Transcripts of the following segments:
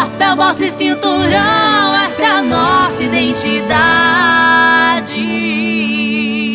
Chapéu, bota e cinturão, essa é a nossa identidade.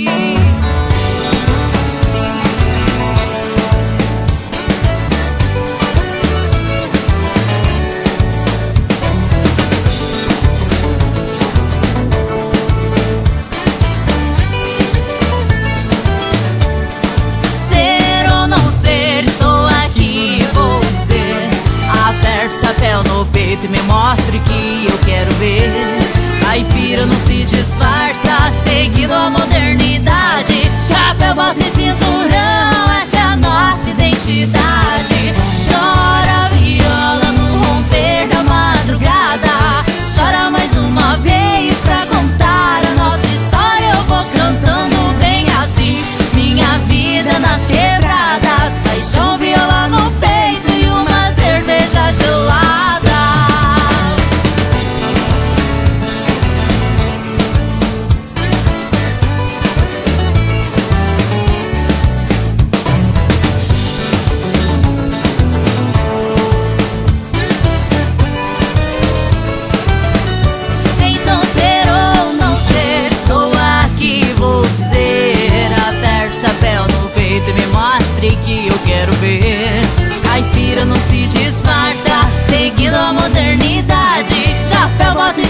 Ser ou não ser, estou aqui, vou dizer. Aperte o chapéu no peito e me mostre que eu quero ver. Caipira não se disfarça, seguindo a modernidade. Chapéu, bota e cinturão, essa é a nossa identidade. Chora viola no romper da madrugada, chora mais uma vez pra contar a nossa história. Eu vou cantando bem assim, minha vida nas quebradas. Paixão, viola no peito e uma cerveja gelada. Então ser ou não ser, estou aqui, vou dizer. Aperte o chapéu no peito e me mostre que eu quero ver. Caipira não se disfarça, seguindo a modernidade. Chapéu, bota e